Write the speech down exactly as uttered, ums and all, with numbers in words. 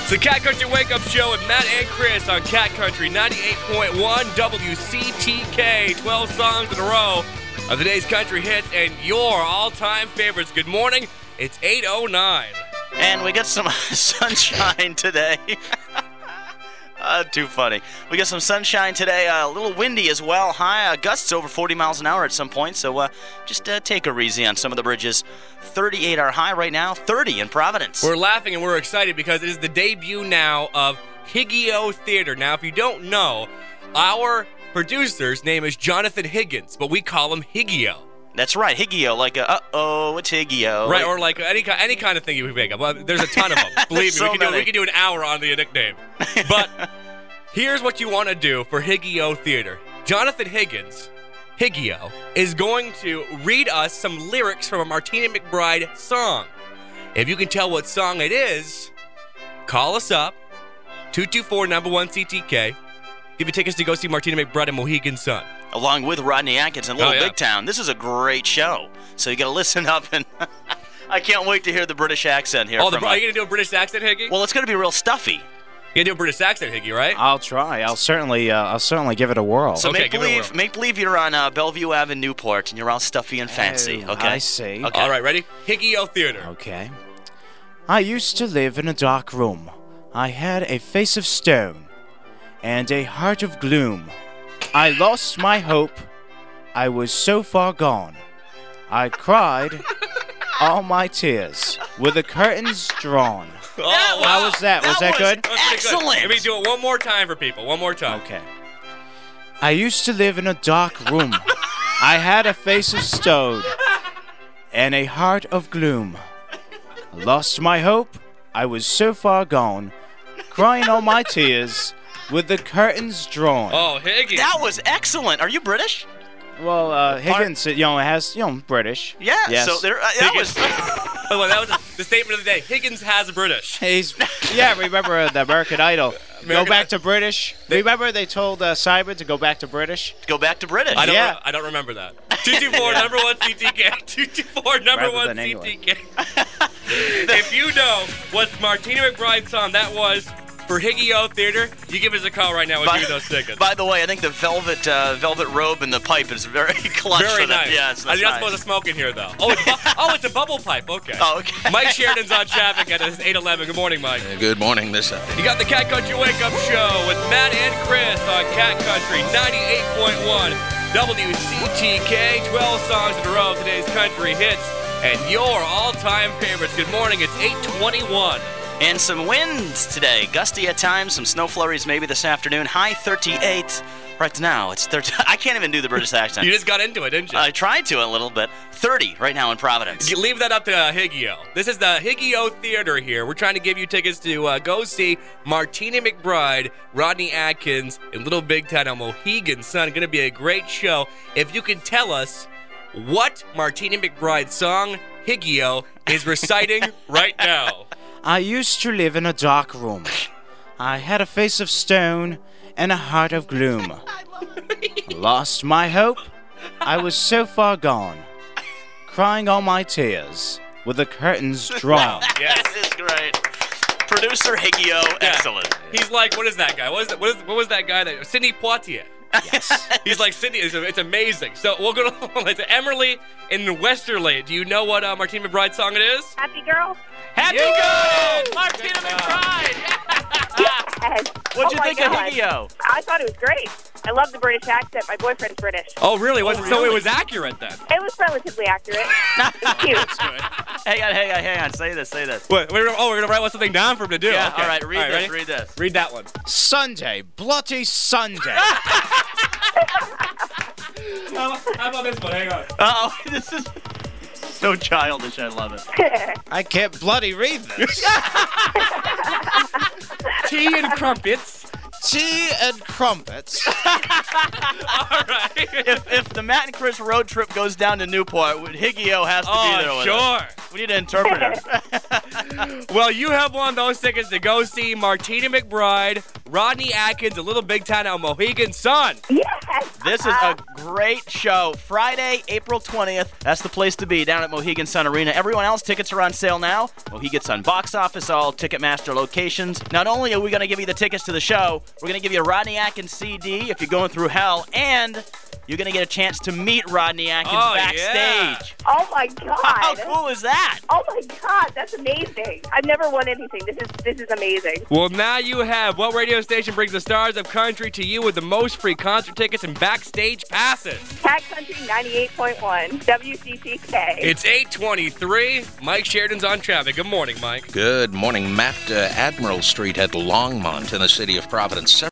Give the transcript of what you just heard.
It's the Cat Country Wake Up Show with Matt and Chris on Cat Country ninety-eight point one W C T K. twelve songs in a row of the day's country hits and your all-time favorites. Good morning. It's eight oh nine. And we got some sunshine today. uh, too funny. We got some sunshine today. Uh, a little windy as well. High uh, gusts over forty miles an hour at some point. So uh, just uh, take her easy on some of the bridges. thirty-eight our high right now. thirty in Providence. We're laughing and we're excited because it is the debut now of Higgio Theater. Now, if you don't know, our producer's name is Jonathan Higgins, but we call him Higgio. That's right, Higgio, like a, uh-oh, it's Higgio. Right, or like any, any kind of thing you would make up. Well, there's a ton of them. Believe me, so we, can do, many. we can do an hour on the nickname. But here's what you want to do for Higgio Theater. Jonathan Higgins, Higgio, is going to read us some lyrics from a Martina McBride song. If you can tell what song it is, call us up, two two four, number one C T K. Give you tickets to go see Martina McBride and Mohegan Sun. Along with Rodney Atkins and Little Oh, yeah. Big Town. This is a great show. So you got to listen up. And I can't wait to hear the British accent here. Oh, the, from, are uh, you going to do a British accent, Higgy? well, it's going to be real stuffy. You're going to do a British accent, Higgy, right? I'll try. I'll certainly. Uh, I'll certainly give it a whirl. So Okay, make give it a believe, whirl. make believe you're on uh, Bellevue Ave in Newport, and you're all stuffy and fancy. Oh, Okay. I see. Okay. All right, ready? Higgio Theater. Okay. I used to live in a dark room. I had a face of stone and a heart of gloom. I lost my hope. I was so far gone. I cried all my tears with the curtains drawn. Oh, How was that? Was that, was good? That was pretty good. Excellent. Let me do it one more time for people. One more time. Okay. I used to live in a dark room. I had a face of stone and a heart of gloom. I lost my hope. I was so far gone, crying all my tears with the curtains drawn. Oh, Higgy. That was excellent. Are you British? Well, uh, Higgins, you know, has, you know, British. Yeah. Yes. So there. Uh, that Higgins. was. By the way, that was the statement of the day. Higgins has British. He's, yeah, remember the American Idol. American go back Idol. to British. Remember they told uh, Cyber to go back to British? Go back to British. I don't. Yeah. Re- I don't remember that. Two two four number one C T K. Two two four number Rather one than C England. T K. If you know what Martina McBride's song that was for Higgio Theater, you give us a call right now and By, give you those tickets. by the way, I think the velvet uh, velvet robe and the pipe is very clutch Very for that. nice. Yes, I'm that's not nice. supposed to smoke in here though. Oh, it's bu- oh, it's a bubble pipe. Okay. Oh, okay. Mike Sheridan's on traffic at eight eleven. Good morning, Mike. Good morning, this uh, You got the Cat Country Wake Up Show with Matt and Chris on Cat Country ninety-eight point one W C T K. twelve songs in a row of today's country hits and your all-time favorites. Good morning. It's eight twenty-one. And some winds today. Gusty at times. Some snow flurries maybe this afternoon. High thirty-eight. Right now, it's thirty. I can't even do the British accent. You just got into it, didn't you? I tried to a little bit. thirty right now in Providence. You leave that up to uh, Higgio. This is the Higgio Theater here. We're trying to give you tickets to uh, go see Martina McBride, Rodney Atkins, and Little Big Town on Mohegan Sun. Going to be a great show. If you can tell us what Martina McBride's song Higgio is reciting right now. I used to live in a dark room. I had a face of stone and a heart of gloom. Lost my hope. I was so far gone, crying all my tears with the curtains drawn. Yes. That is great. Producer Higgio, excellent. He's like, what is that guy? What is that? What, is, what was that guy? That Sidney Poitier. Yes. He's like Sidney. It's, it's amazing. So we'll go to it's Emerly in Westerly. Do you know what uh, Martina McBride's song it is? Happy girl. Happy Yeah. Girl! Martina McBride! Yes. What'd Oh you my think God. of Higgio? I thought it was great. I love the British accent. My boyfriend's British. Oh, really? Was Oh, it, So it really? was accurate then? It was relatively accurate. It was cute. Hang on, hang on, hang on. Say this, say this. What, we're, oh, we're going to write something down for him to do. Yeah, Okay. all right, read this, ready? read this. Read that one. Sunday, bloody Sunday. How, how about this one? Hang on. Uh-oh, this is so childish. I love it. I can't bloody read this. Tea and crumpets. Tea and crumpets. All right. If if the Matt and Chris road trip goes down to Newport, Higgio has to oh, be there with sure. us. We need an interpreter. Well, you have one of those tickets to go see Martina McBride, Rodney Atkins, a little big town out Mohegan Sun. Yes. This is a great show. Friday, April twentieth. That's the place to be, down at Mohegan Sun Arena. Everyone else, tickets are on sale now. Mohegan Sun box office, all Ticketmaster locations. Not only are we going to give you the tickets to the show, we're going to give you a Rodney Atkins C D if you're going through hell, and you're going to get a chance to meet Rodney Atkins Oh, backstage. Oh my God. How cool is that? Oh my God, that's amazing. I've never won anything. This is this is amazing. Well, now you have what radio station brings the stars of country to you with the most free concert tickets and backstage passes? Cat Country ninety-eight point one, W C C K. It's eight twenty-three. Mike Sheridan's on traffic. Good morning, Mike. Good morning, Matt. Uh, Admiral Street at Longmont in the city of Providence.